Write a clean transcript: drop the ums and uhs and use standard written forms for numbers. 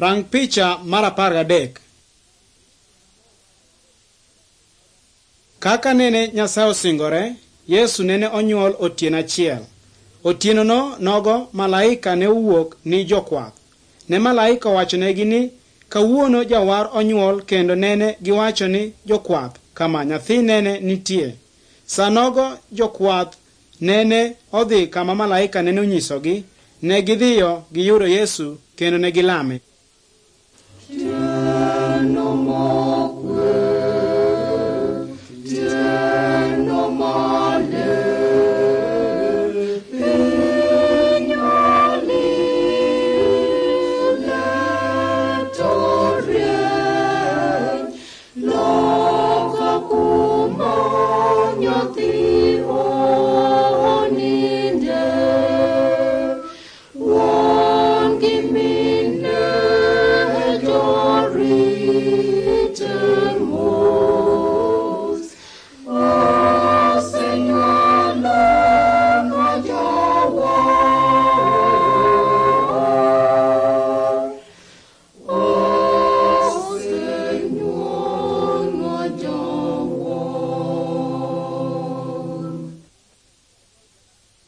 Rang picha mar 13. Kaka nene Nyasaye osingore, Yesu nene onyuol otieno achiel. Otieno nogo malaika ne owuok ni jokwath. Ne malaika wachonegi ni kawuono jawar onyuol, kendo nene giwacho ni jokwath kama nyathi nene nitie. Sanogo jokwath nene odhi kama malaika nene onyisogi. Ne gidhiyo giyudo Yesu kendo ne gilame.